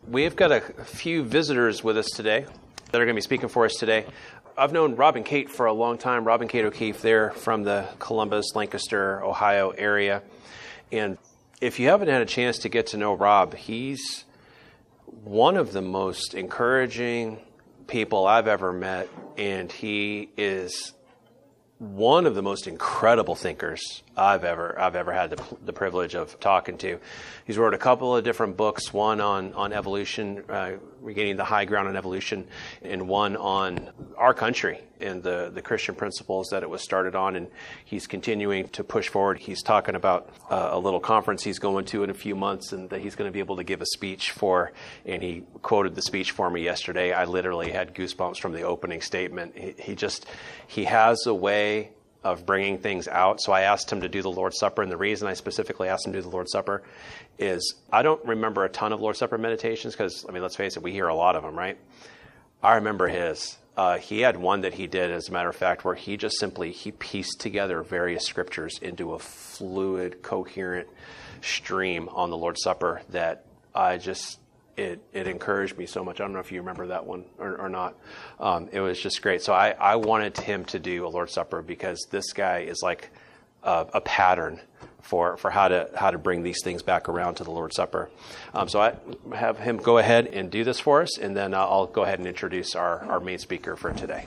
We've got a few visitors with us today that are going to be speaking for us today. I've known Rob and Kate for a long time. Rob and Kate O'Keefe, they're from the Columbus, Lancaster, Ohio area. And if you haven't had a chance to get to know Rob, he's one of the most encouraging people I've ever met. And he is one of the most incredible thinkers I've ever had the privilege of talking to. He's wrote a couple of different books, one on evolution, regaining the high ground on evolution, and one on our country and the Christian principles that it was started on. And he's continuing to push forward. He's talking about a little conference he's going to in a few months and that he's going to be able to give a speech for. And he quoted the speech for me yesterday. I literally had goosebumps from the opening statement. He has a way of bringing things out. So I asked him to do the Lord's Supper, and the reason I specifically asked him to do the Lord's Supper is I don't remember a ton of Lord's Supper meditations because, let's face it, we hear a lot of them, right? I remember his. He had one that he did, as a matter of fact, where he pieced together various scriptures into a fluid, coherent stream on the Lord's Supper that it encouraged me so much. I don't know if you remember that one or not. It was just great. So I wanted him to do a Lord's Supper because this guy is like a pattern for how to bring these things back around to the Lord's Supper. So I have him go ahead and do this for us, and then I'll go ahead and introduce our main speaker for today.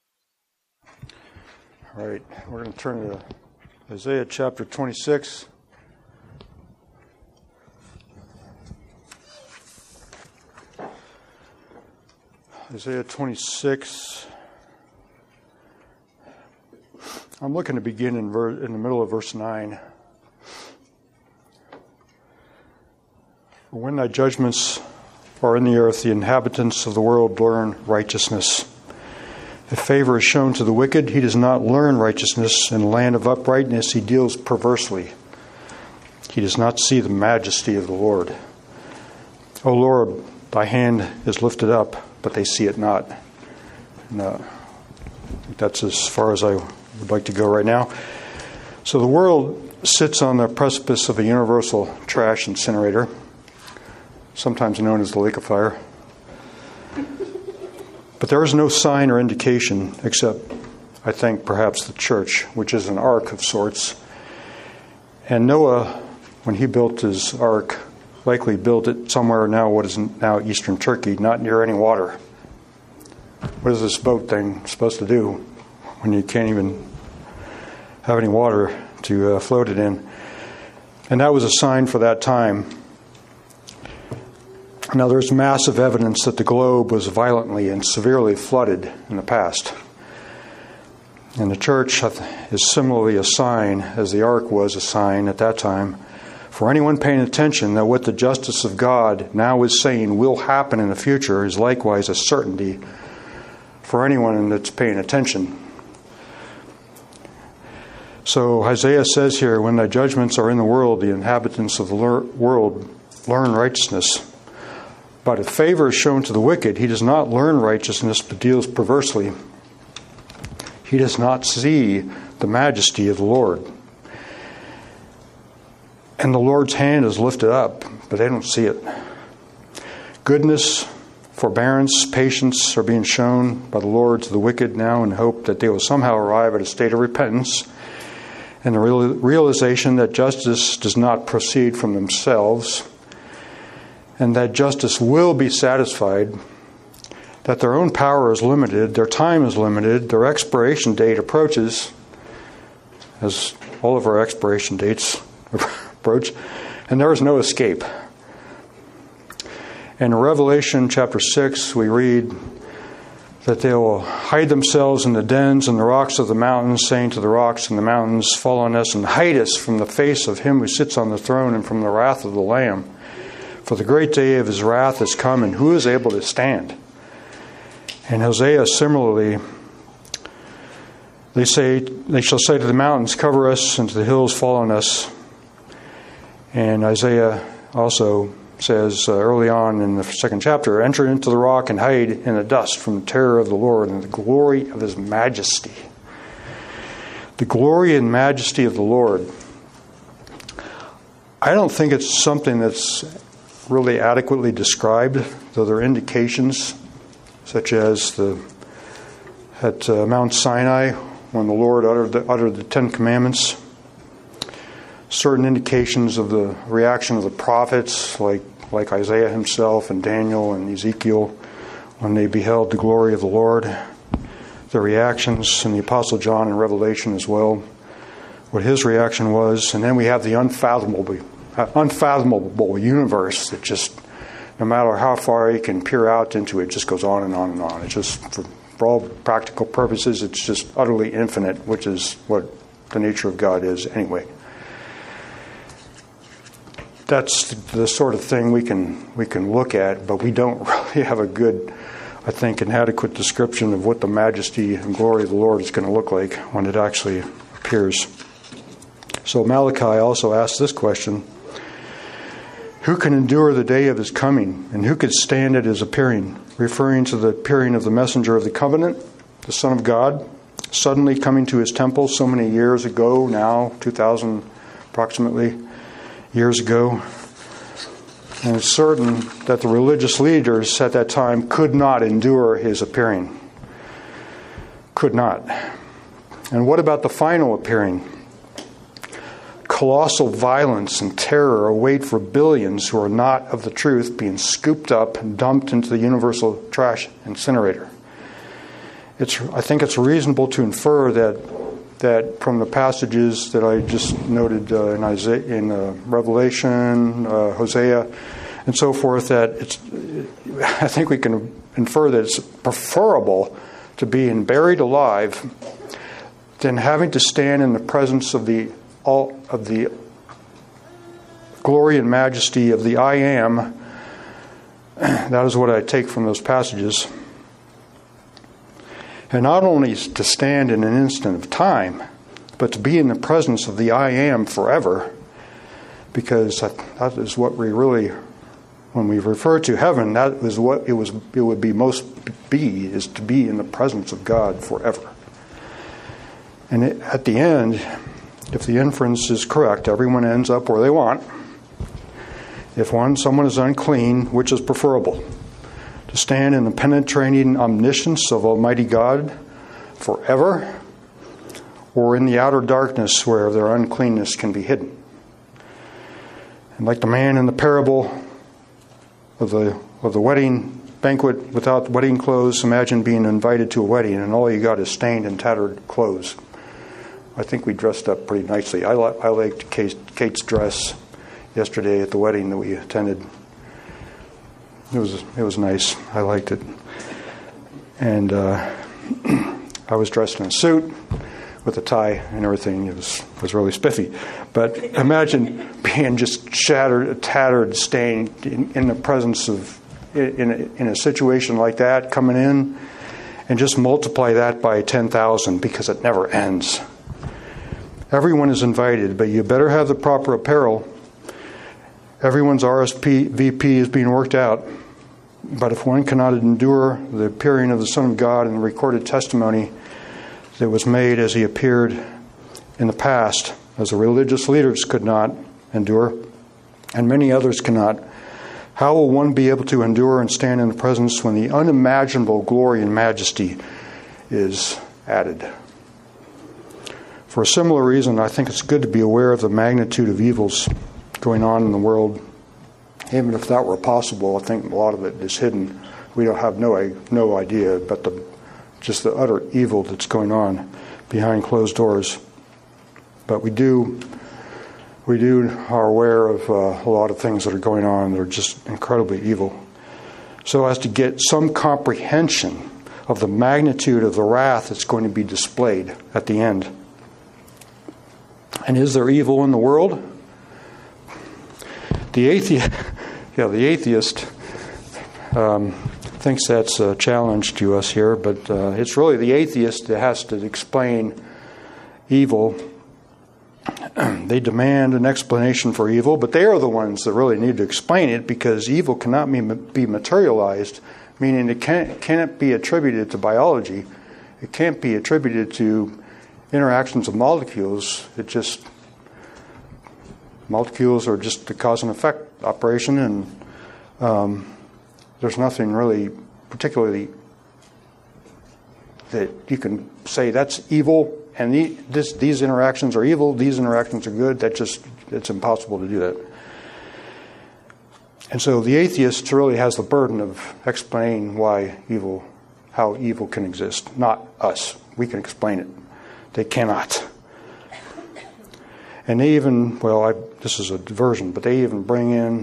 All right, we're going to turn to Isaiah chapter 26. Isaiah 26. I'm looking to begin in the middle of verse 9. When thy judgments are in the earth, the inhabitants of the world learn righteousness. If favor is shown to the wicked, he does not learn righteousness. In the land of uprightness, he deals perversely. He does not see the majesty of the Lord. O Lord, thy hand is lifted up, but they see it not. No, that's as far as I would like to go right now. So the world sits on the precipice of a universal trash incinerator, sometimes known as the lake of fire. But there is no sign or indication except, I think, perhaps the church, which is an ark of sorts. And Noah, when he built his ark, likely built it somewhere what is now eastern Turkey, not near any water. What is this boat thing supposed to do when you can't even have any water to float it in? And that was a sign for that time. Now, there's massive evidence that the globe was violently and severely flooded in the past. And the church is similarly a sign, as the ark was a sign at that time, for anyone paying attention that what the justice of God now is saying will happen in the future is likewise a certainty for anyone that's paying attention. So Isaiah says here, when thy judgments are in the world, the inhabitants of the world learn righteousness. But if favor is shown to the wicked, he does not learn righteousness, but deals perversely. He does not see the majesty of the Lord. And the Lord's hand is lifted up, but they don't see it. Goodness, forbearance, patience are being shown by the Lord to the wicked now in hope that they will somehow arrive at a state of repentance and the realization that justice does not proceed from themselves and that justice will be satisfied, that their own power is limited, their time is limited, their expiration date approaches, as all of our expiration dates approach, and there is no escape. In Revelation chapter 6, we read that they will hide themselves in the dens and the rocks of the mountains, saying to the rocks and the mountains, fall on us and hide us from the face of him who sits on the throne and from the wrath of the Lamb. For the great day of his wrath has come, and who is able to stand? And Hosea similarly, they shall say to the mountains, cover us, and to the hills, fall on us. And Isaiah also says early on in the second chapter, enter into the rock and hide in the dust from the terror of the Lord and the glory of his majesty. The glory and majesty of the Lord. I don't think it's something that's really adequately described, though there are indications, such as at Mount Sinai, when the Lord uttered the Ten Commandments, certain indications of the reaction of the prophets, like Isaiah himself and Daniel and Ezekiel, when they beheld the glory of the Lord, the reactions, and the Apostle John in Revelation as well, what his reaction was. And then we have the unfathomable universe that just, no matter how far you can peer out into it, just goes on and on and on. It just, for all practical purposes, it's just utterly infinite, which is what the nature of God is anyway. That's the sort of thing we can look at, but we don't really have a good, I think, an adequate description of what the majesty and glory of the Lord is going to look like when it actually appears. So Malachi also asks this question: who can endure the day of his coming, and who could stand at his appearing? Referring to the appearing of the messenger of the covenant, the Son of God, suddenly coming to his temple so many years ago now, 2,000 approximately years ago. And it's certain that the religious leaders at that time could not endure his appearing. Could not. And what about the final appearing? Colossal violence and terror await for billions who are not of the truth, being scooped up and dumped into the universal trash incinerator. I think it's reasonable to infer that from the passages that I just noted in Isaiah, in Revelation, Hosea, and so forth, I think we can infer that it's preferable to being buried alive than having to stand in the presence of the glory and majesty of the I Am. That is what I take from those passages. And not only to stand in an instant of time, but to be in the presence of the I Am forever, because that is what we really, when we refer to heaven, that is what it would be most be, is to be in the presence of God forever. And at the end, if the inference is correct, everyone ends up where they want. If someone is unclean, which is preferable? To stand in the penetrating omniscience of Almighty God forever, or in the outer darkness where their uncleanness can be hidden? And like the man in the parable of the wedding banquet without wedding clothes, imagine being invited to a wedding and all you got is stained and tattered clothes. I think we dressed up pretty nicely. I liked Kate's dress yesterday at the wedding that we attended. It was nice. I liked it. And I was dressed in a suit with a tie and everything. It was really spiffy. But imagine being just shattered, tattered, stained in the presence of, in a situation like that, coming in, and just multiply that by 10,000 because it never ends. Everyone is invited, but you better have the proper apparel. Everyone's RSVP is being worked out. But if one cannot endure the appearing of the Son of God and the recorded testimony that was made as he appeared in the past, as the religious leaders could not endure, and many others cannot, how will one be able to endure and stand in the presence when the unimaginable glory and majesty is added? For a similar reason, I think it's good to be aware of the magnitude of evils going on in the world. Even if that were possible, I think a lot of it is hidden. We don't have no idea about just the utter evil that's going on behind closed doors. But we are aware of a lot of things that are going on that are just incredibly evil. So as to get some comprehension of the magnitude of the wrath that's going to be displayed at the end. And is there evil in the world? The atheist thinks that's a challenge to us here, but it's really the atheist that has to explain evil. They demand an explanation for evil, but they are the ones that really need to explain it, because evil cannot be materialized, meaning it can't be attributed to biology. It can't be attributed to interactions of molecules. Molecules are just the cause and effect operation, and There's nothing really particularly that you can say that's evil and these interactions are evil, these interactions are good. It's impossible to do that. And so the atheist really has the burden of explaining how evil can exist, not us. We can explain it. They cannot. And they even, this is a diversion, but they even bring in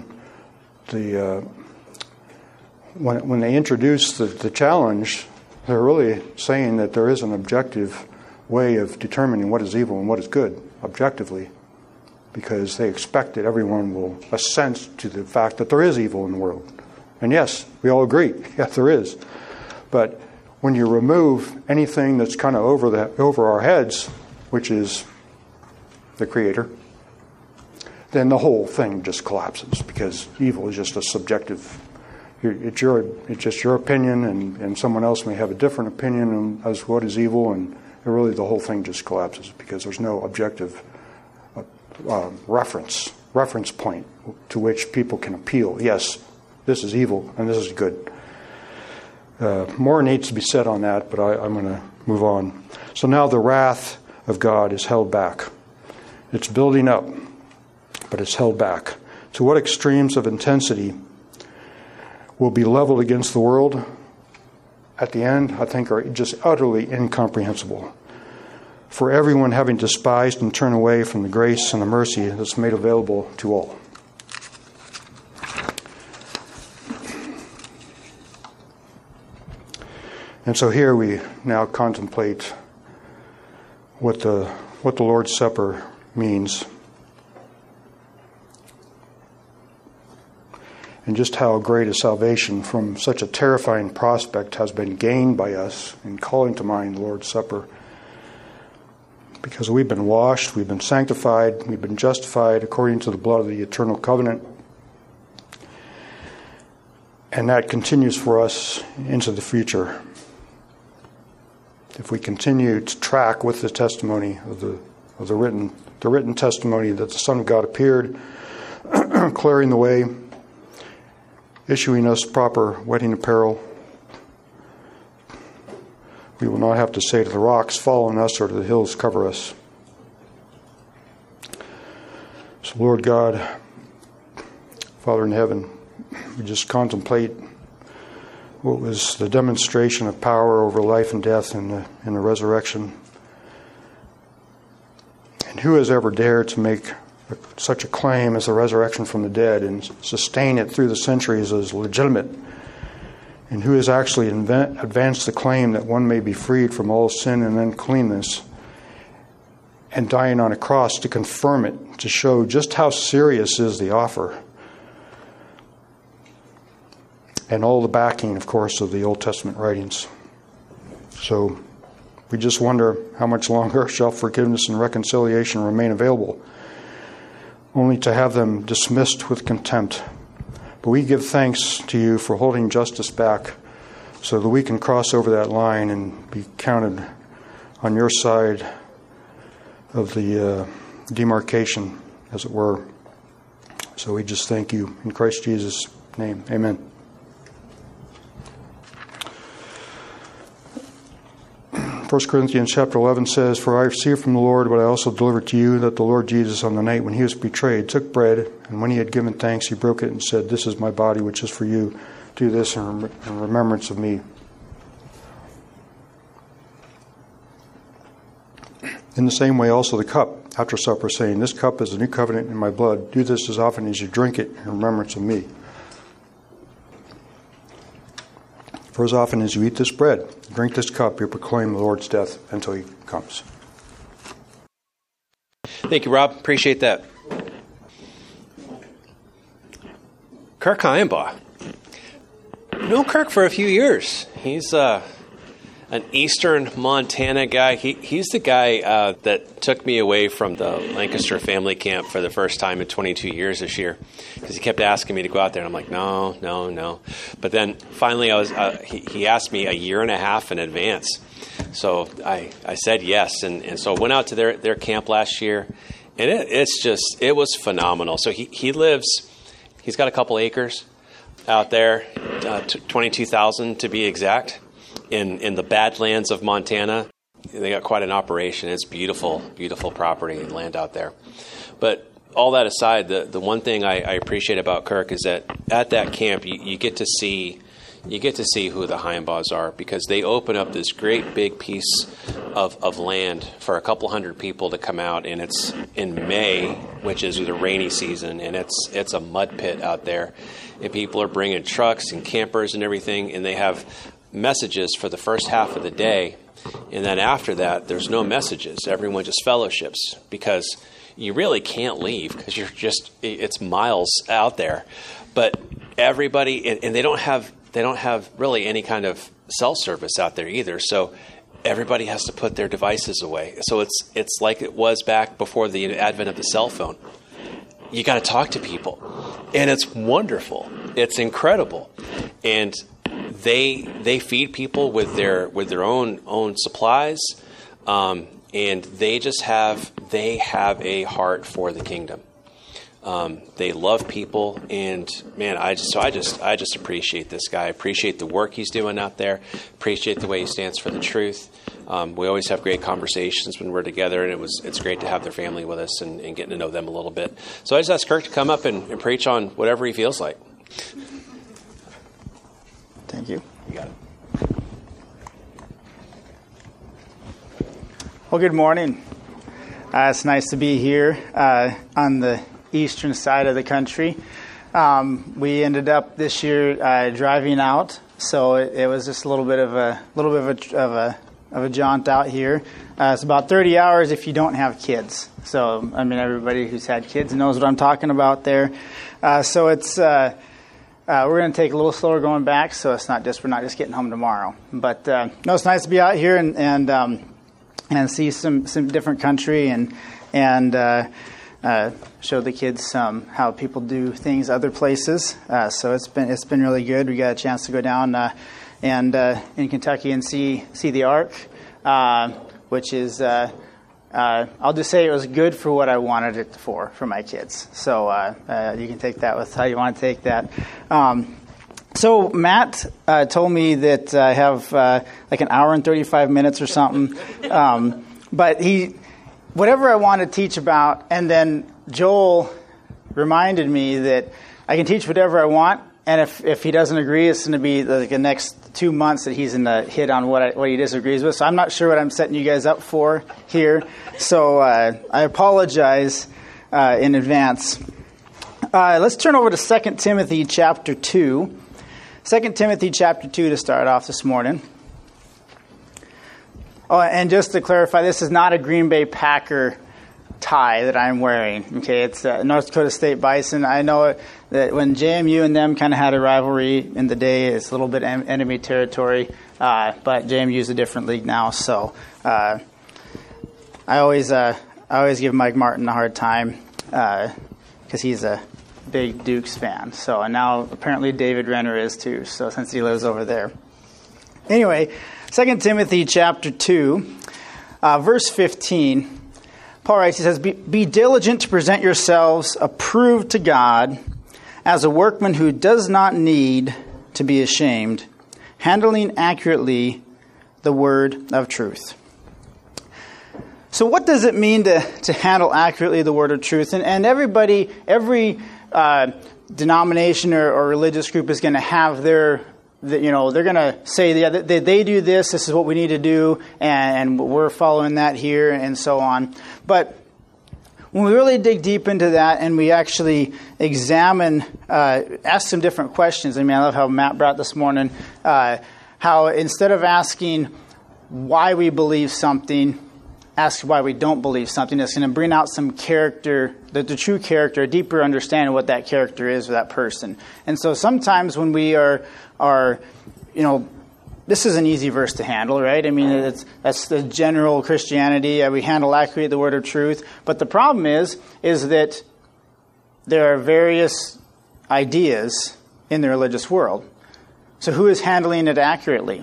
when they introduce the challenge, they're really saying that there is an objective way of determining what is evil and what is good, objectively, because they expect that everyone will assent to the fact that there is evil in the world. And yes, we all agree, yes, there is. But when you remove anything that's kind of over our heads, which is the Creator, then the whole thing just collapses, because evil is just a subjective. It's just your opinion, and someone else may have a different opinion as what is evil, and really the whole thing just collapses because there's no objective reference point to which people can appeal. Yes, this is evil and this is good. More needs to be said on that, but I'm going to move on. So now the wrath of God is held back. It's building up, but it's held back. To what extremes of intensity will be leveled against the world at the end, I think, are just utterly incomprehensible. For everyone having despised and turned away from the grace and the mercy that's made available to all. And so here we now contemplate what the Lord's Supper means, and just how great a salvation from such a terrifying prospect has been gained by us in calling to mind the Lord's Supper. Because we've been washed, we've been sanctified, we've been justified according to the blood of the eternal covenant. And that continues for us into the future. If we continue to track with the testimony of the written testimony that the Son of God appeared, clearing the way, issuing us proper wedding apparel, we will not have to say to the rocks, fall on us, or to the hills, cover us. So, Lord God, Father in heaven, we just contemplate what was the demonstration of power over life and death in the resurrection. And who has ever dared to make such a claim as the resurrection from the dead and sustain it through the centuries as legitimate? And who has actually advanced the claim that one may be freed from all sin and uncleanness, and dying on a cross to confirm it, to show just how serious is the offer? And all the backing, of course, of the Old Testament writings. So we just wonder how much longer shall forgiveness and reconciliation remain available, only to have them dismissed with contempt. But we give thanks to you for holding justice back so that we can cross over that line and be counted on your side of the demarcation, as it were. So we just thank you in Christ Jesus' name. Amen. 1 Corinthians chapter 11 says, "For I received from the Lord what I also delivered to you, that the Lord Jesus, on the night when he was betrayed, took bread, and when he had given thanks, he broke it and said, 'This is my body, which is for you. Do this in remembrance of me.'" In the same way also the cup after supper, saying, "This cup is the new covenant in my blood. Do this as often as you drink it in remembrance of me. For as often as you eat this bread, drink this cup, you proclaim the Lord's death until he comes." Thank you, Rob. Appreciate that. Kirk Heimbaugh. Known Kirk for a few years. He's an eastern Montana guy. He's the guy that took me away from the Lancaster family camp for the first time in 22 years this year, because he kept asking me to go out there, and I'm like, no. But then finally he asked me a year and a half in advance. So I said yes, and so went out to their camp last year, and it was phenomenal. So he's got a couple acres, out there, 22,000 to be exact, in the Badlands of Montana. They got quite an operation. It's beautiful, beautiful property and land out there. But all that aside, the one thing I appreciate about Kirk is that at that camp you get to see who the Heimbaughs are, because they open up this great big piece of land for a couple hundred people to come out, and it's in May, which is the rainy season, and it's a mud pit out there, and people are bringing trucks and campers and everything, and they have messages for the first half of the day, and then after that there's no messages. Everyone just fellowships, because you really can't leave, because it's miles out there. But everybody, and they don't have really any kind of cell service out there either. So everybody has to put their devices away. So it's like it was back before the advent of the cell phone. You got to talk to people, and it's wonderful. It's incredible, and they feed people with their own supplies, and they have a heart for the kingdom. They love people, and man, I just appreciate this guy. I appreciate the work he's doing out there. Appreciate the way he stands for the truth. We always have great conversations when we're together, and it's great to have their family with us and getting to know them a little bit. So I just asked Kirk to come up and preach on whatever he feels like. Thank you. You got it. Well, good morning. It's nice to be here on the eastern side of the country. We ended up this year driving out, so it was just a little bit of a jaunt out here. It's about 30 hours if you don't have kids. So I mean, everybody who's had kids knows what I'm talking about there. So it's we're going to take a little slower going back, so we're not just getting home tomorrow. But no, it's nice to be out here and see some different country and show the kids how people do things other places. So it's been really good. We got a chance to go down and in Kentucky and see the Ark, which is I'll just say it was good for what I wanted it for my kids. So you can take that with how you want to take that. So Matt told me that I have like an hour and 35 minutes or something. But whatever I want to teach about, and then Joel reminded me that I can teach whatever I want, and if he doesn't agree, it's going to be like the next 2 months that he's going to hit on what he disagrees with. So I'm not sure what I'm setting you guys up for here. So I apologize in advance. Let's turn over to 2 Timothy chapter 2. 2 Timothy chapter 2 to start off this morning. Oh, and just to clarify, this is not a Green Bay Packer tie that I'm wearing. Okay, it's North Dakota State Bison. I know that when JMU and them kind of had a rivalry in the day, it's a little bit enemy territory, but JMU is a different league now. So I always give Mike Martin a hard time because he's a big Dukes fan. So and now apparently David Renner is too. So since he lives over there. Anyway, 2 Timothy chapter 2, verse 15, Paul writes, he says, Be diligent to present yourselves approved to God as a workman who does not need to be ashamed, handling accurately the word of truth. So what does it mean to handle accurately the word of truth? And every denomination or religious group is going to have they're going to say they do this is what we need to do, and we're following that here, and so on. But when we really dig deep into that and we actually examine, ask some different questions. I mean, I love how Matt brought this morning, how instead of asking why we believe something, ask why we don't believe something. It's going to bring out some character, the true character, a deeper understanding of what that character is for that person. And so sometimes when we are this is an easy verse to handle, right? I mean, that's the general Christianity. We handle accurately the word of truth. But the problem is that there are various ideas in the religious world. So who is handling it accurately?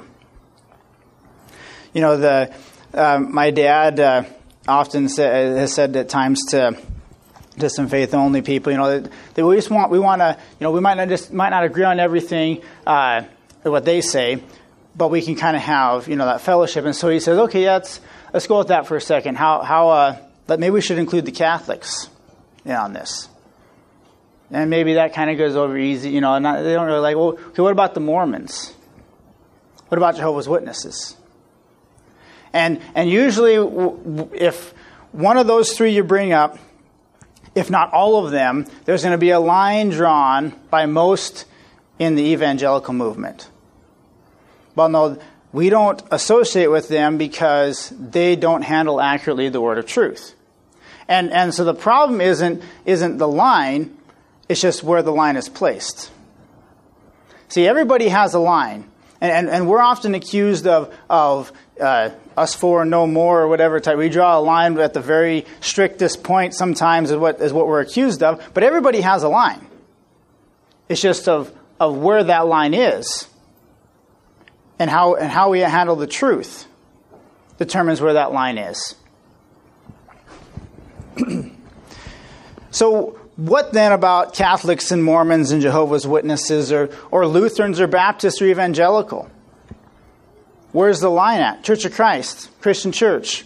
My dad often has said at times to to some faith only people. That we want to. We might not agree on everything what they say, but we can kind of have that fellowship. And so he says, okay, let's go with that for a second. But maybe we should include the Catholics on this. And maybe that kind of goes over easy, and they don't really like, well, okay, what about the Mormons? What about Jehovah's Witnesses? And usually if one of those three you bring up, if not all of them, there's going to be a line drawn by most in the evangelical movement. Well, no, we don't associate with them because they don't handle accurately the word of truth. And so the problem isn't the line, it's just where the line is placed. See, everybody has a line. And we're often accused of us for no more or whatever type. We draw a line at the very strictest point sometimes is what we're accused of. But everybody has a line. It's just of where that line is. And how we handle the truth determines where that line is. So what then about Catholics and Mormons and Jehovah's Witnesses or Lutherans or Baptists or Evangelical? Where's the line at? Church of Christ, Christian Church.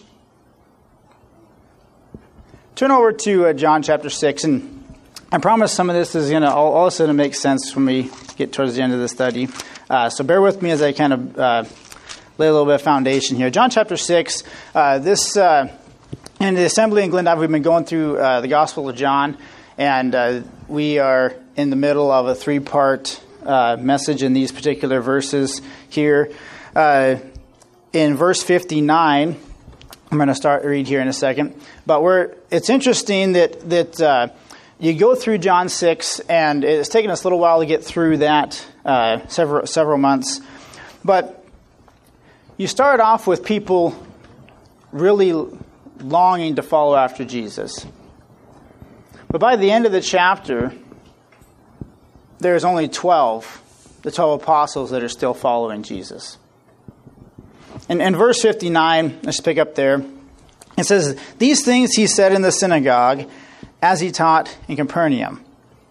Turn over to John chapter 6, and I promise some of this is going to all of a sudden make sense when we get towards the end of the study. So bear with me as I kind of lay a little bit of foundation here. John chapter 6, in the assembly in Glendive, we've been going through the Gospel of John, and we are in the middle of a 3-part message in these particular verses here. In verse 59, I'm going to read here in a second, but it's interesting that you go through John 6, and it's taken us a little while to get through that, several months, but you start off with people really longing to follow after Jesus. But by the end of the chapter, there's only 12, the 12 apostles that are still following Jesus. And in verse 59, let's pick up there. It says, "These things he said in the synagogue as he taught in Capernaum."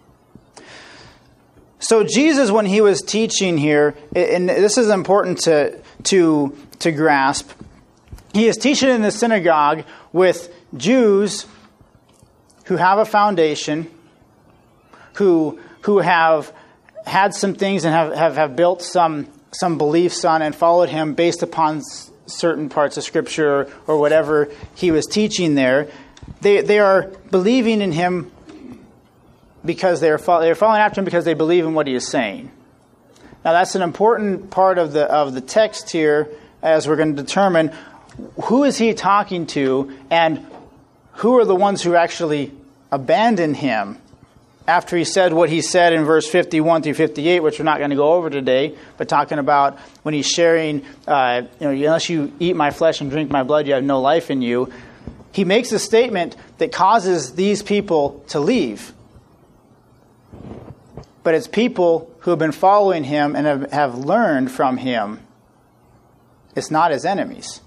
So Jesus, when he was teaching here, and this is important to grasp, he is teaching in the synagogue with Jews who have a foundation, who have had some things and have built some beliefs on and followed him based upon certain parts of Scripture or whatever he was teaching there. They are believing in him because they're following after him because they believe in what he is saying. Now that's an important part of the text here, as we're going to determine who is he talking to and who are the ones who actually abandoned him after he said what he said in verse 51 through 58, which we're not going to go over today, but talking about when he's sharing, unless you eat my flesh and drink my blood, you have no life in you. He makes a statement that causes these people to leave. But it's people who have been following him and have learned from him. It's not his enemies.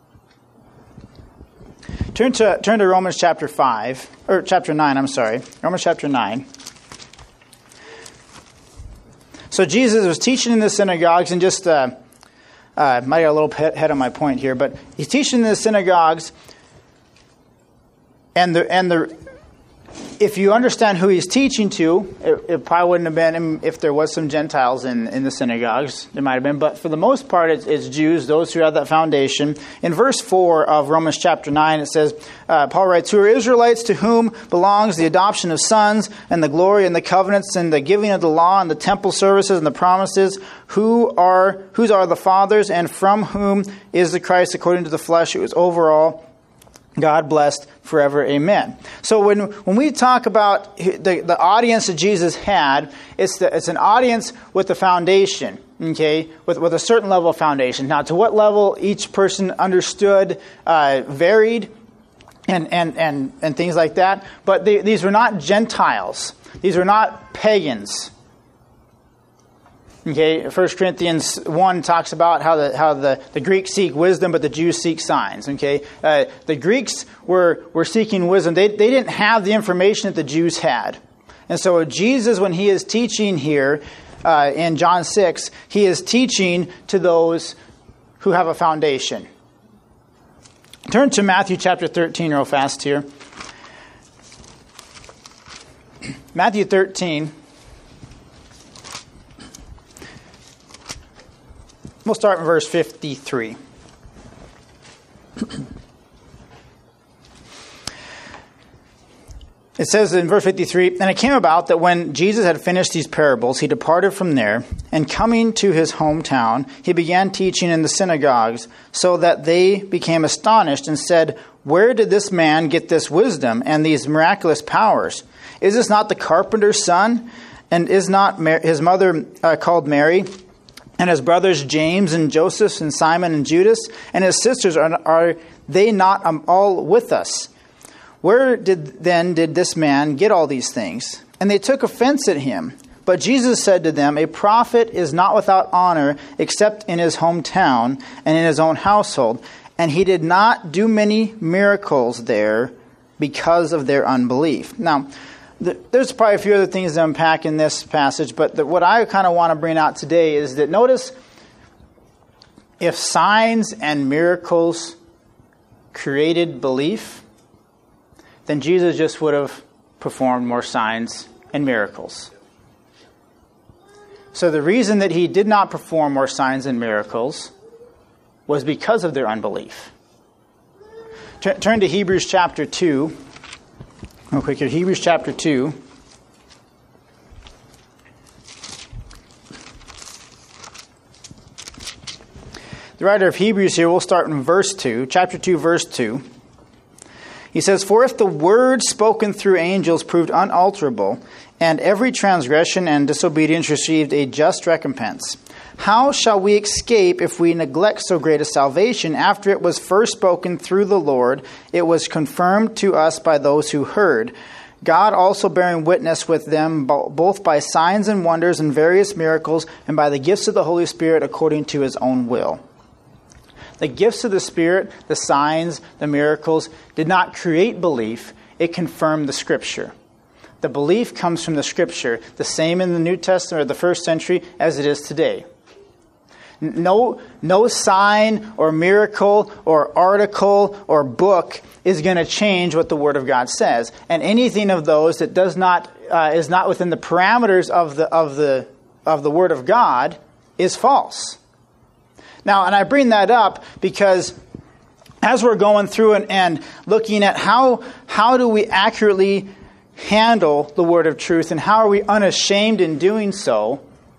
Turn to Romans chapter 9, Romans chapter 9. So Jesus was teaching in the synagogues, and just might get a little head on my point here, but he's teaching in the synagogues, and if you understand who he's teaching to, it probably wouldn't have been if there was some Gentiles in the synagogues. There might have been, but for the most part, it's Jews, those who have that foundation. In verse 4 of Romans chapter 9, it says, Paul writes, "Who are Israelites, to whom belongs the adoption of sons and the glory and the covenants and the giving of the law and the temple services and the promises, whose are the fathers, and from whom is the Christ according to the flesh, who is over all, God blessed forever. Amen." So when we talk about the audience that Jesus had, it's an audience with a foundation, okay, with a certain level of foundation. Now, to what level each person understood varied, and things like that. But these were not Gentiles. These were not pagans. Okay, 1 Corinthians 1 talks about how the Greeks seek wisdom, but the Jews seek signs. Okay, the Greeks were seeking wisdom. They didn't have the information that the Jews had. And so Jesus, when he is teaching here in John 6, he is teaching to those who have a foundation. Turn to Matthew chapter 13 real fast here. Matthew 13. We'll start in verse 53. It says in verse 53, "And it came about that when Jesus had finished these parables, he departed from there, and coming to his hometown, he began teaching in the synagogues, so that they became astonished and said, 'Where did this man get this wisdom and these miraculous powers? Is this not the carpenter's son? And is not his mother called Mary? And his brothers James and Joseph and Simon and Judas? And his sisters, are they not all with us? Where did this man get all these things?' And they took offense at him. But Jesus said to them, 'A prophet is not without honor except in his hometown and in his own household.' And he did not do many miracles there because of their unbelief." Now, there's probably a few other things to unpack in this passage, but what I kind of want to bring out today is that notice, if signs and miracles created belief, then Jesus just would have performed more signs and miracles. So the reason that he did not perform more signs and miracles was because of their unbelief. Turn to Hebrews chapter 2. Real quick here, Hebrews chapter 2. The writer of Hebrews here, we'll start in verse 2, chapter 2, verse 2. He says, "For if the word spoken through angels proved unalterable, and every transgression and disobedience received a just recompense, how shall we escape if we neglect so great a salvation? After it was first spoken through the Lord, it was confirmed to us by those who heard, God also bearing witness with them both by signs and wonders and various miracles, and by the gifts of the Holy Spirit according to his own will." The gifts of the Spirit, the signs, the miracles, did not create belief. It confirmed the Scripture. The belief comes from the Scripture, the same in the New Testament or the first century as it is today. No sign or miracle or article or book is going to change what the Word of God says. And anything of those that does not is not within the parameters of the Word of God is false. Now, and I bring that up because as we're going through and looking at how do we accurately handle the word of truth and how are we unashamed in doing so,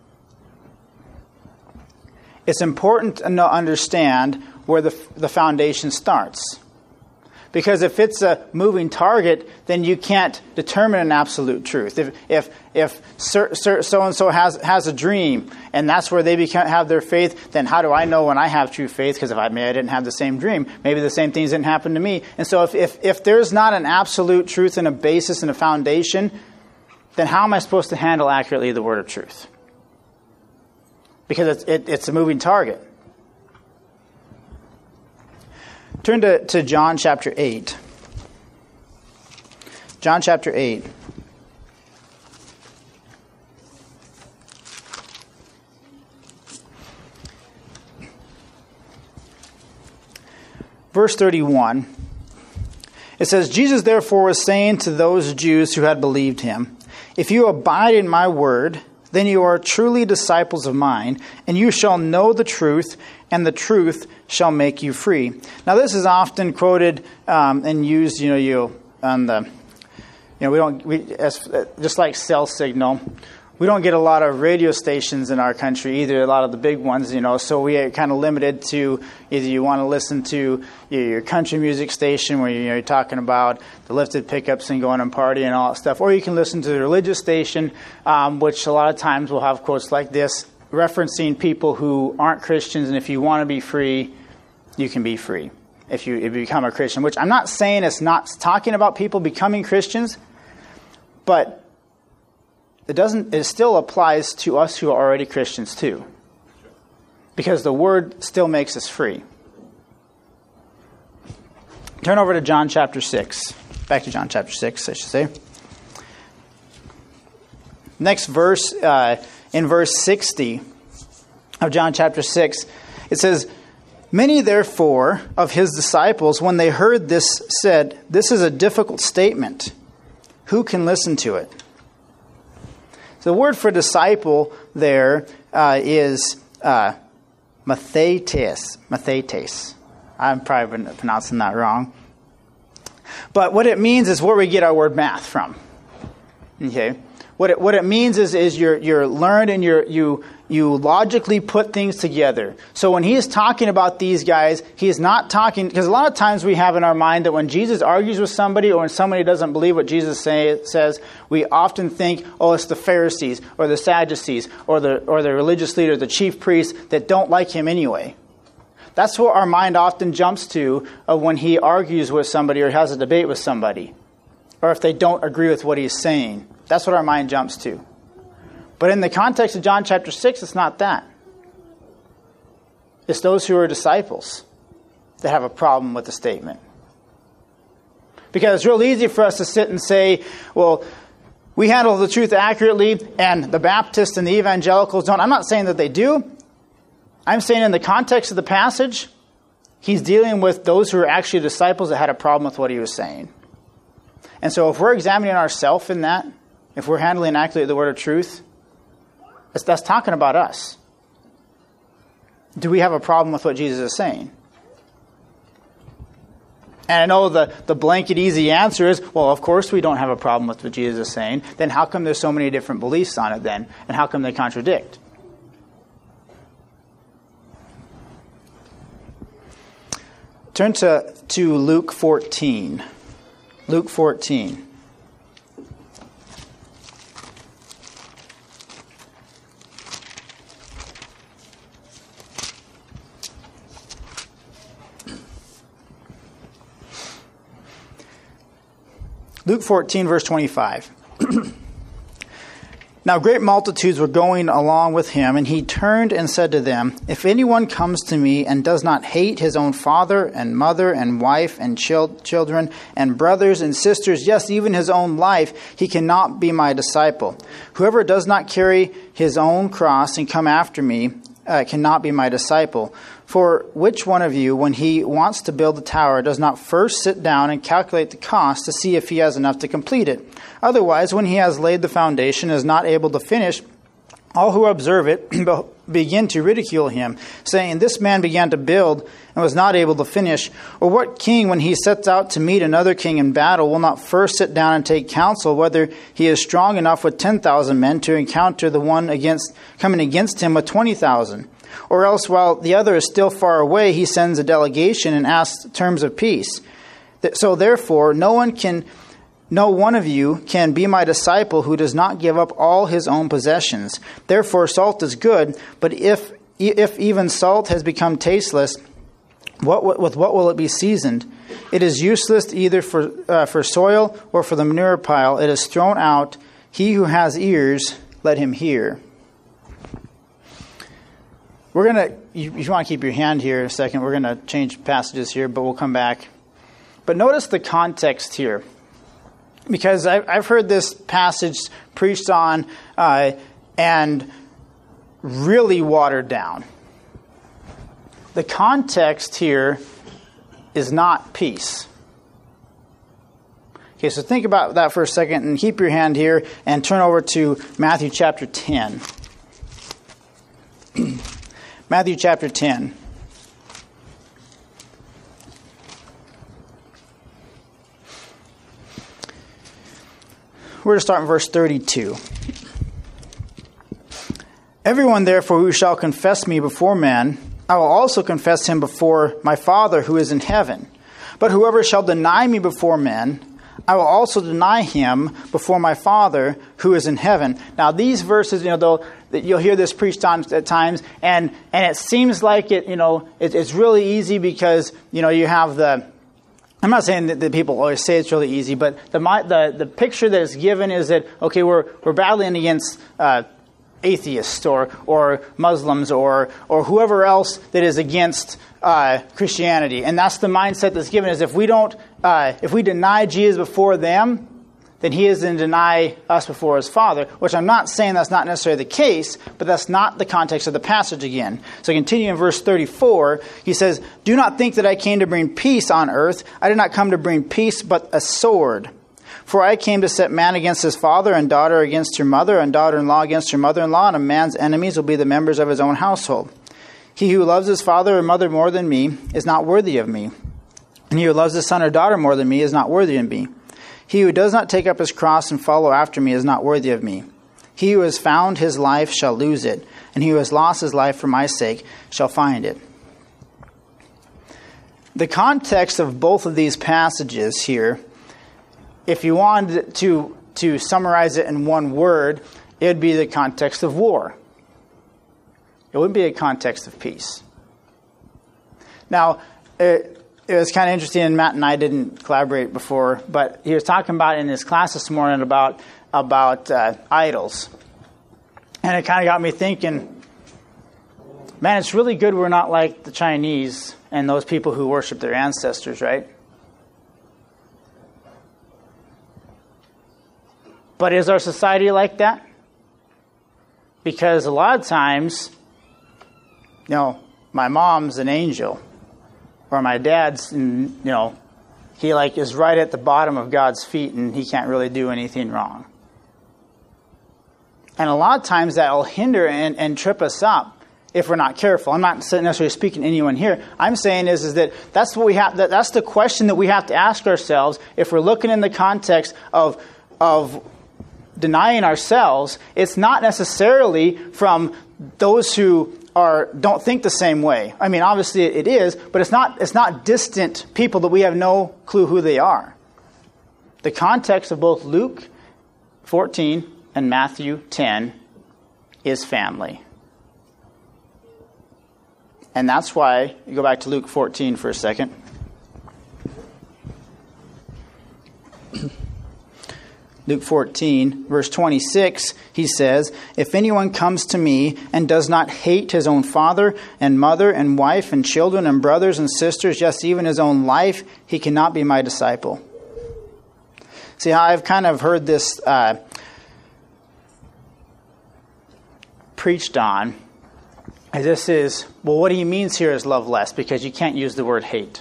it's important to understand where the foundation starts. Because if it's a moving target, then you can't determine an absolute truth. If so-and-so has a dream, and that's where they have their faith, then how do I know when I have true faith? Because I didn't have the same dream. Maybe the same things didn't happen to me. And so if there's not an absolute truth and a basis and a foundation, then how am I supposed to handle accurately the word of truth? Because it's a moving target. Turn to John chapter 8. John chapter 8. Verse 31. It says, "Jesus therefore was saying to those Jews who had believed him, 'If you abide in my word, then you are truly disciples of mine, and you shall know the truth, and the truth shall make you free.'" Now, this is often quoted and used, just like cell signal. We don't get a lot of radio stations in our country either, a lot of the big ones, so we are kind of limited to either you want to listen to your country music station where you're talking about the lifted pickups and going and party and all that stuff, or you can listen to the religious station, which a lot of times will have quotes like this, referencing people who aren't Christians, and if you want to be free, you can be free if you become a Christian, which I'm not saying it's not talking about people becoming Christians, but it still applies to us who are already Christians too. Because the word still makes us free. Turn over to John chapter 6. Back to John chapter 6, I should say. Next verse, in verse 60 of John chapter 6, it says, "Many therefore of his disciples, when they heard this, said, 'This is a difficult statement. Who can listen to it?'" So the word for disciple there is mathetes. Mathetes. I'm probably pronouncing that wrong. But what it means is where we get our word math from. Okay? What it means is you're learned and you logically put things together. So when he's talking about these guys, he's not talking, because a lot of times we have in our mind that when Jesus argues with somebody or when somebody doesn't believe what Jesus says, we often think, oh, it's the Pharisees or the Sadducees or the religious leaders, the chief priests that don't like him anyway. That's what our mind often jumps to when he argues with somebody or has a debate with somebody, or if they don't agree with what he's saying. That's what our mind jumps to. But in the context of John chapter 6, it's not that. It's those who are disciples that have a problem with the statement. Because it's real easy for us to sit and say, well, we handle the truth accurately and the Baptists and the evangelicals don't. I'm not saying that they do. I'm saying in the context of the passage, he's dealing with those who are actually disciples that had a problem with what he was saying. And so if we're examining ourselves in that, if we're handling accurately the word of truth, that's talking about us. Do we have a problem with what Jesus is saying? And I know the blanket easy answer is, well, of course we don't have a problem with what Jesus is saying. Then how come there's so many different beliefs on it then? And how come they contradict? Turn to Luke 14. Luke 14. Luke 14, verse 25. Now great multitudes were going along with him, and he turned and said to them, "If anyone comes to me and does not hate his own father and mother and wife and children and brothers and sisters, yes, even his own life, he cannot be my disciple. Whoever does not carry his own cross and come after me cannot be my disciple. For which one of you, when he wants to build a tower, does not first sit down and calculate the cost to see if he has enough to complete it? Otherwise, when he has laid the foundation and is not able to finish, all who observe it begin to ridicule him, saying, 'This man began to build and was not able to finish.' Or what king, when he sets out to meet another king in battle, will not first sit down and take counsel whether he is strong enough with 10,000 men to encounter the one coming against him with 20,000? Or else, while the other is still far away, he sends a delegation and asks terms of peace. So therefore, no one of you can be my disciple who does not give up all his own possessions. Therefore, salt is good, but if even salt has become tasteless, with what will it be seasoned? It is useless either for soil or for the manure pile. It is thrown out. He who has ears, let him hear." We're going to, if you want to keep your hand here a second, we're going to change passages here, but we'll come back. But notice the context here. Because I've heard this passage preached on and really watered down. The context here is not peace. Okay, so think about that for a second and keep your hand here and turn over to Matthew chapter 10. Matthew chapter 10. We're going to start in verse 32. "Everyone, therefore, who shall confess me before men, I will also confess him before my Father who is in heaven. But whoever shall deny me before men, I will also deny him before my Father who is in heaven." Now, these verses, you'll hear this preached on at times, and it seems like it's really easy because you have the I'm not saying that people always say it's really easy, but the picture that is given is that, okay, we're battling against atheists or Muslims or whoever else that is against Christianity. And that's the mindset that's given, is if we deny Jesus before them, then he is going to deny us before his Father, which I'm not saying that's not necessarily the case, but that's not the context of the passage again. So continue in verse 34, he says, "Do not think that I came to bring peace on earth. I did not come to bring peace, but a sword. For I came to set man against his father, and daughter against her mother, and daughter-in-law against her mother-in-law, and a man's enemies will be the members of his own household. He who loves his father or mother more than me is not worthy of me. And he who loves his son or daughter more than me is not worthy of me. He who does not take up his cross and follow after me is not worthy of me. He who has found his life shall lose it, and he who has lost his life for my sake shall find it." The context of both of these passages here, if you wanted to summarize it in one word, it would be the context of war. It wouldn't be a context of peace. Now, it was kind of interesting, and Matt and I didn't collaborate before, but he was talking about in his class this morning about idols. And it kind of got me thinking, man, it's really good we're not like the Chinese and those people who worship their ancestors, right? But is our society like that? Because a lot of times, my mom's an angel, or my dad's, he is right at the bottom of God's feet and he can't really do anything wrong. And a lot of times that will hinder and trip us up if we're not careful. I'm not necessarily speaking to anyone here. I'm saying is that that's what we have. That's the question that we have to ask ourselves if we're looking in the context of denying ourselves. It's not necessarily from those who don't think the same way. I mean, obviously it is, but it's not distant people that we have no clue who they are. The context of both Luke 14 and Matthew 10 is family. And that's why, you go back to Luke 14 for a second. Luke 14, verse 26, he says, "If anyone comes to me and does not hate his own father and mother and wife and children and brothers and sisters, yes, even his own life, he cannot be my disciple." See, I've kind of heard this preached on. And this is, what he means here is love less, because you can't use the word hate.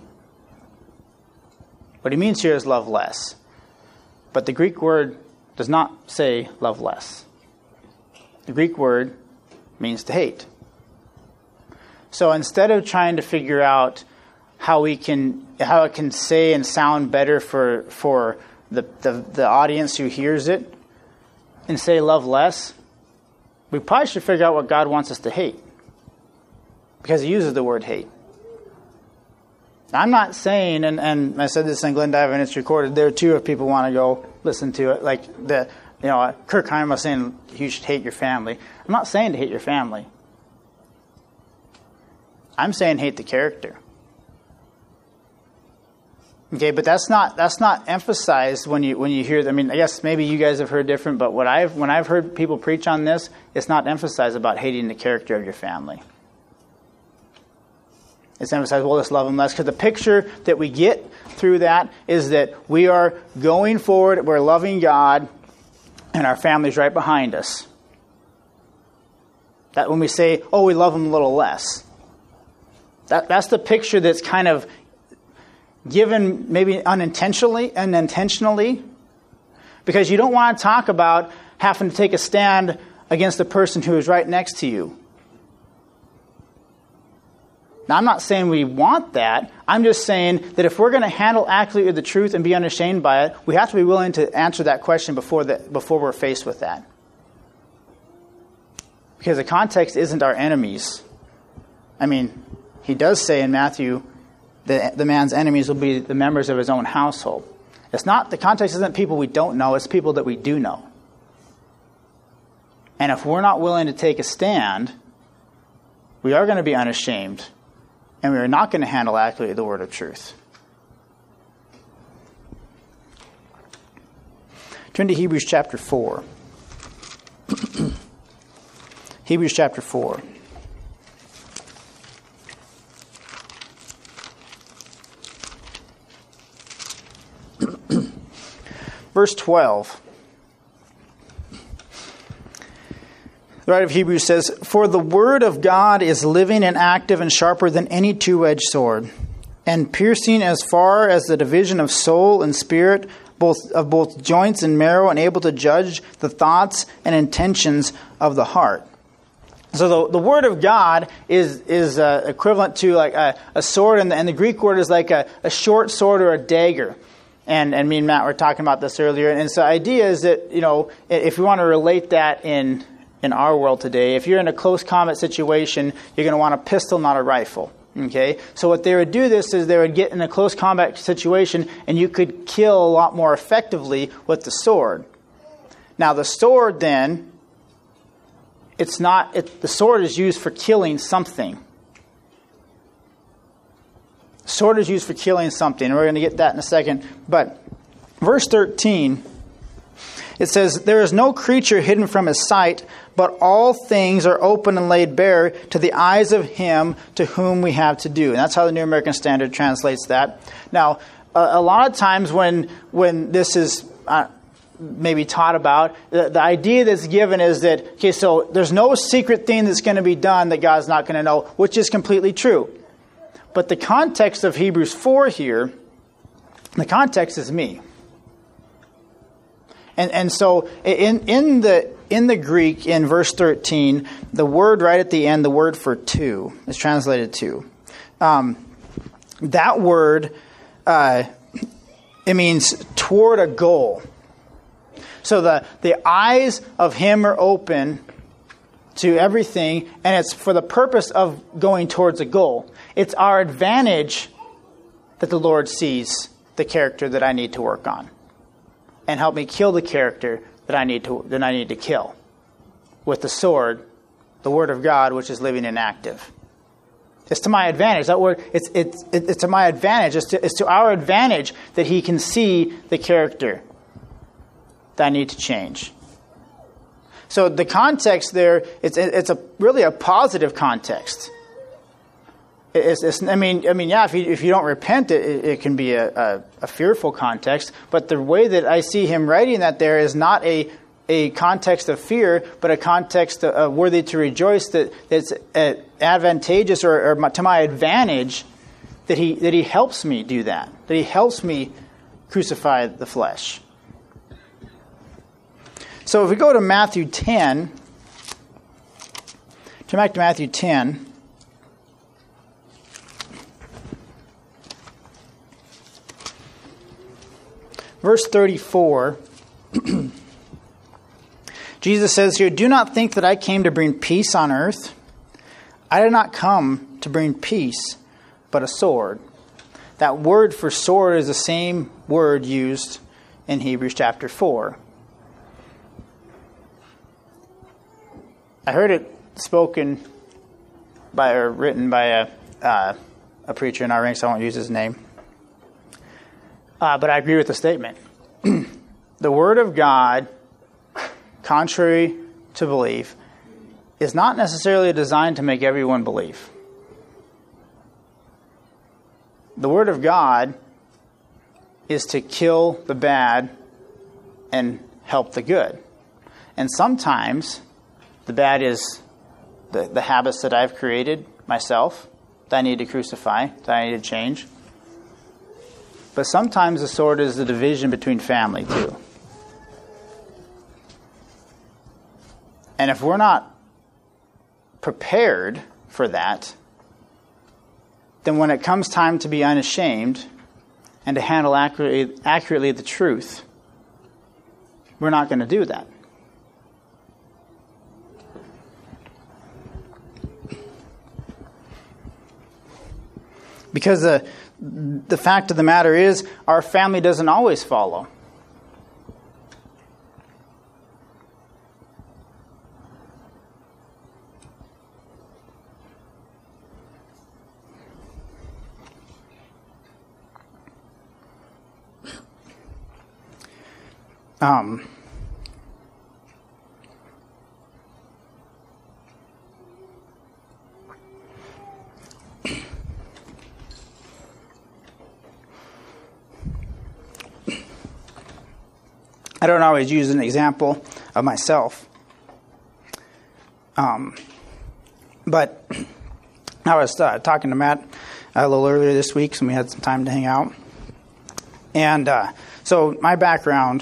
What he means here is love less. But the Greek word does not say love less. The Greek word means to hate. So instead of trying to figure out how it can say and sound better for the audience who hears it and say love less, we probably should figure out what God wants us to hate, because he uses the word hate. I'm not saying, and I said this in Glendive and it's recorded there too if people want to go listen to it, Kirk Heim was saying you should hate your family. I'm not saying to hate your family. I'm saying hate the character. Okay, but that's not emphasized when you hear. I mean, I guess maybe you guys have heard different, but when I've heard people preach on this, it's not emphasized about hating the character of your family. It's emphasized, let's love them less. Because the picture that we get through that is that we are going forward, we're loving God, and our family's right behind us. That when we say, we love them a little less. That's the picture that's kind of given maybe unintentionally, because you don't want to talk about having to take a stand against the person who is right next to you. Now, I'm not saying we want that. I'm just saying that if we're going to handle accurately the truth and be unashamed by it, we have to be willing to answer that question before we're faced with that. Because the context isn't our enemies. I mean, he does say in Matthew that the man's enemies will be the members of his own household. The context isn't people we don't know, it's people that we do know. And if we're not willing to take a stand, we are going to be unashamed. And we are not going to handle accurately the word of truth. Turn to Hebrews chapter 4. Hebrews chapter 4. Verse 12. The writer of Hebrews says, "For the word of God is living and active and sharper than any two-edged sword, and piercing as far as the division of soul and spirit, both joints and marrow, and able to judge the thoughts and intentions of the heart." So the word of God is equivalent to like a sword, and the Greek word is like a short sword or a dagger. And me and Matt were talking about this earlier. And so the idea is that, if you want to relate that in our world today, if you're in a close combat situation, you're going to want a pistol, not a rifle. Okay? So what they would do this is they would get in a close combat situation, and you could kill a lot more effectively with the sword. Now the sword then, the sword is used for killing something. Sword is used for killing something, and we're going to get that in a second. But verse 13, it says, "There is no creature hidden from his sight, but all things are open and laid bare to the eyes of him to whom we have to do." And that's how the New American Standard translates that. Now, a lot of times when this is maybe taught about, the idea that's given is that, okay, so there's no secret thing that's going to be done that God's not going to know, which is completely true. But the context of Hebrews 4 here, the context is me. And so in the Greek, in verse 13, the word right at the end, the word for "to," is translated "to." That word, it means toward a goal. So the eyes of him are open to everything, and it's for the purpose of going towards a goal. It's our advantage that the Lord sees the character that I need to work on, and help me kill the character that I need to kill with the sword, the word of God, which is living and active. It's to my advantage. That word, it's to my advantage. It's to our advantage that he can see the character that I need to change. So the context there, it's really a positive context. If you don't repent, it can be a fearful context. But the way that I see him writing that there is not a context of fear, but a context of worthy to rejoice, that it's advantageous or to my advantage that he helps me do that he helps me crucify the flesh. So if we go to Matthew 10, turn back to Matthew 10. Verse 34, Jesus says here, "Do not think that I came to bring peace on earth. I did not come to bring peace, but a sword." That word for sword is the same word used in Hebrews chapter 4. I heard it spoken by or written by a preacher in our ranks. I won't use his name. But I agree with the statement. The Word of God, contrary to belief, is not necessarily designed to make everyone believe. The Word of God is to kill the bad and help the good. And sometimes the bad is the habits that I've created myself, that I need to crucify, that I need to change. But sometimes the sword is the division between family too. And if we're not prepared for that, then when it comes time to be unashamed and to handle accurately the truth, we're not going to do that. Because the fact of the matter is, our family doesn't always follow. I don't always use an example of myself. But I was talking to Matt a little earlier this week, so we had some time to hang out. And so my background,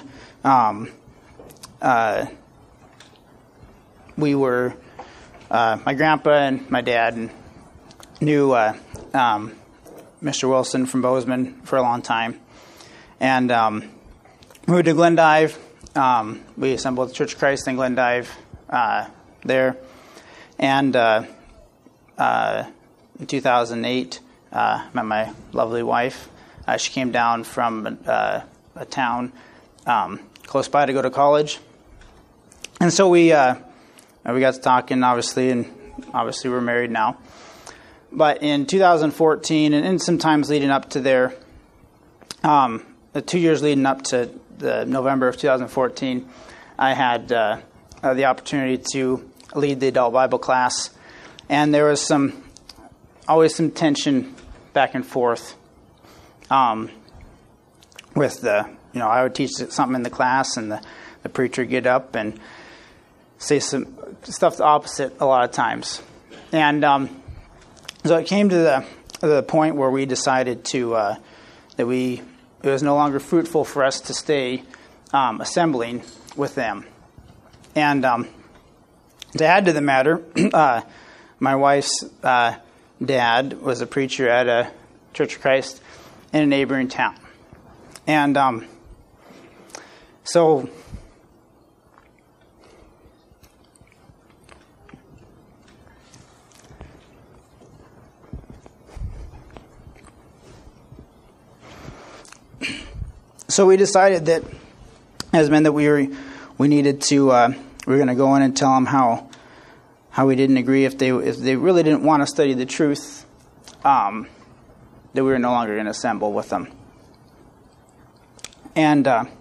we were, my grandpa and my dad knew Mr. Wilson from Bozeman for a long time. And moved to Glendive. We assembled the Church of Christ in Glendive there. And in 2008, met my lovely wife. She came down from a town close by to go to college. And so we got to talking, obviously, and obviously we're married now. But in 2014, and some times leading up to there, the 2 years leading up to the November of 2014, I had the opportunity to lead the adult Bible class, and there was always some tension back and forth with I would teach something in the class, and the preacher would get up and say some stuff the opposite a lot of times. And so it came to the point where we decided that it was no longer fruitful for us to stay assembling with them. And to add to the matter, my wife's dad was a preacher at a Church of Christ in a neighboring town. And so we decided that as men that we needed to we were going to go in and tell them how we didn't agree if they really didn't want to study the truth, that we were no longer going to assemble with them. And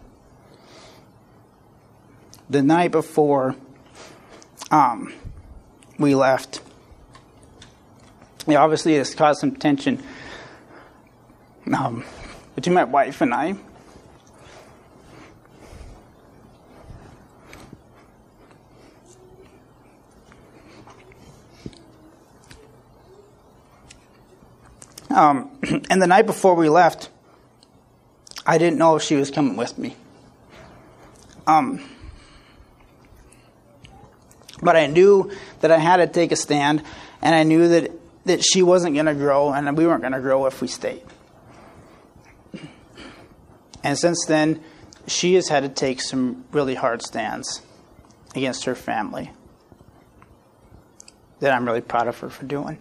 the night before we left, obviously it's caused some tension between my wife and I. And the night before we left, I didn't know if she was coming with me. But I knew that I had to take a stand, and I knew that she wasn't going to grow, and we weren't going to grow if we stayed. And since then, she has had to take some really hard stands against her family that I'm really proud of her for doing.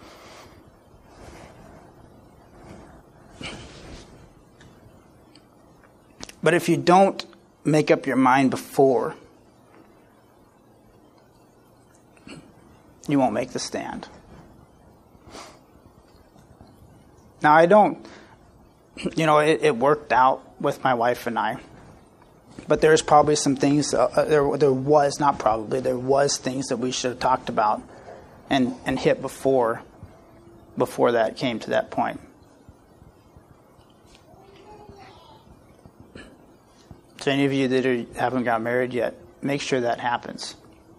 But if you don't make up your mind before, you won't make the stand. Now, I don't, it worked out with my wife and I. But there's probably some things, there was things that we should have talked about and hit before that came to that point. So any of you that haven't got married yet, make sure that happens.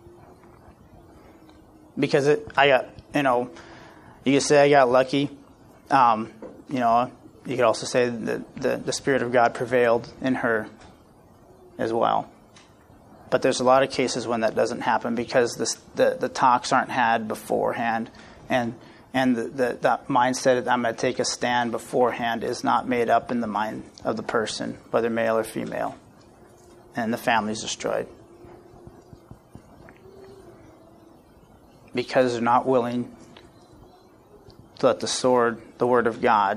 Because you can say I got lucky. You could also say that the Spirit of God prevailed in her as well. But there's a lot of cases when that doesn't happen because the talks aren't had beforehand, and that mindset that I'm going to take a stand beforehand is not made up in the mind of the person, whether male or female. And the family's destroyed. Because they're not willing to let the sword, the Word of God,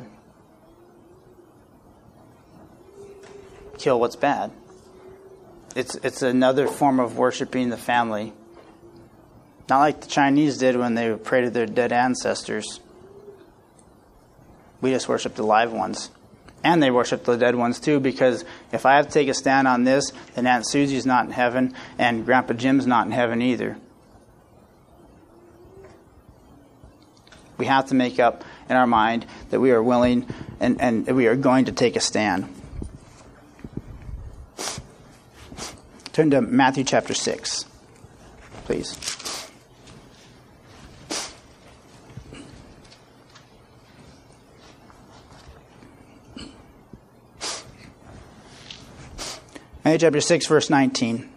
kill what's bad. It's another form of worshiping the family. Not like the Chinese did when they prayed to their dead ancestors. We just worship the live ones. And they worship the dead ones too, because if I have to take a stand on this, then Aunt Susie's not in heaven, and Grandpa Jim's not in heaven either. We have to make up in our mind that we are willing and we are going to take a stand. Turn to Matthew chapter 6, please. Matthew chapter 6, verse 19.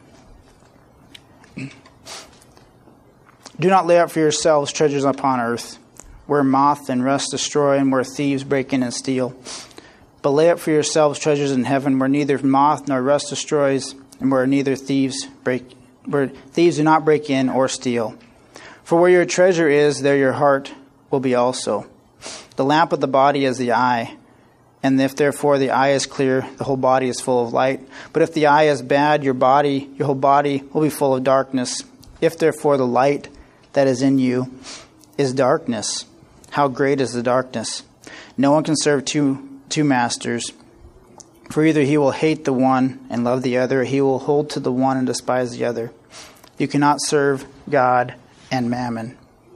Do not lay up for yourselves treasures upon earth, where moth and rust destroy, and where thieves break in and steal. But lay up for yourselves treasures in heaven, where neither moth nor rust destroys, and where thieves do not break in or steal. For where your treasure is, there your heart will be also. The lamp of the body is the eye. And if therefore the eye is clear, the whole body is full of light. But if the eye is bad, your whole body will be full of darkness. If therefore the light that is in you is darkness, how great is the darkness? No one can serve two masters, for either he will hate the one and love the other, or he will hold to the one and despise the other. You cannot serve God and mammon.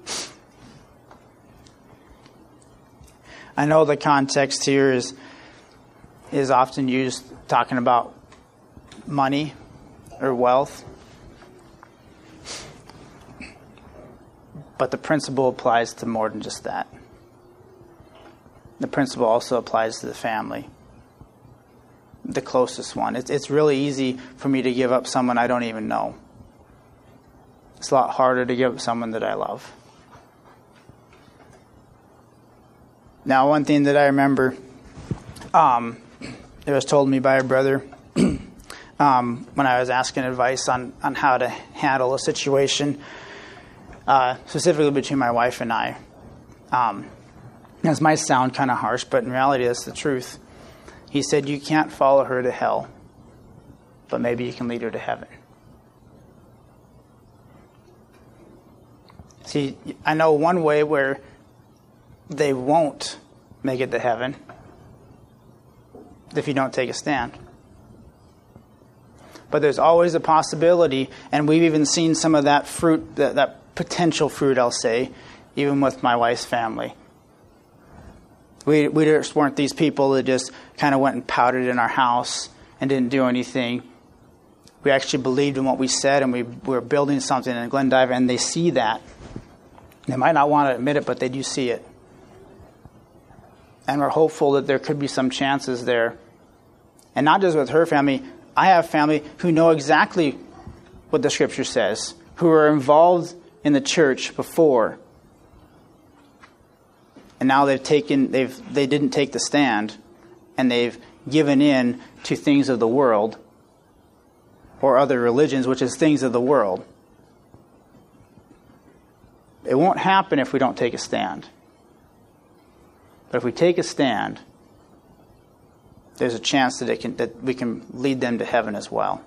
I know the context here is often used talking about money or wealth, but the principle applies to more than just that. The principle also applies to the family, the closest one. It's really easy for me to give up someone I don't even know. It's a lot harder to give up someone that I love. Now, one thing that I remember, it was told me by a brother when I was asking advice on how to handle a situation, specifically between my wife and I. This might sound kind of harsh, but in reality, that's the truth. He said, you can't follow her to hell, but maybe you can lead her to heaven. See, I know one way where they won't make it to heaven if you don't take a stand. But there's always a possibility, and we've even seen some of that fruit, that potential fruit, I'll say, even with my wife's family. We just weren't these people that just kind of went and pouted in our house and didn't do anything. We actually believed in what we said, and we were building something in Glendive, and they see that. They might not want to admit it, but they do see it. And we're hopeful that there could be some chances there. And not just with her family. I have family who know exactly what the Scripture says, who are involved in the church before. And now they didn't take the stand, and they've given in to things of the world or other religions, which is things of the world. It won't happen if we don't take a stand. But if we take a stand, there's a chance that we can lead them to heaven as well.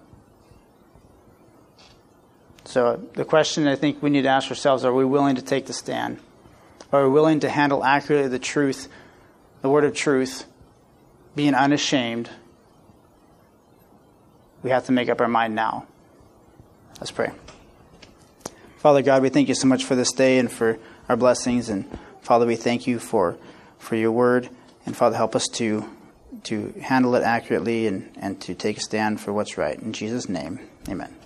So the question I think we need to ask ourselves, are we willing to take the stand? Are we willing to handle accurately the truth, the word of truth, being unashamed? We have to make up our mind now. Let's pray. Father God, we thank you so much for this day and for our blessings. And Father, we thank you for your word. And Father, help us to handle it accurately and to take a stand for what's right. In Jesus' name, amen.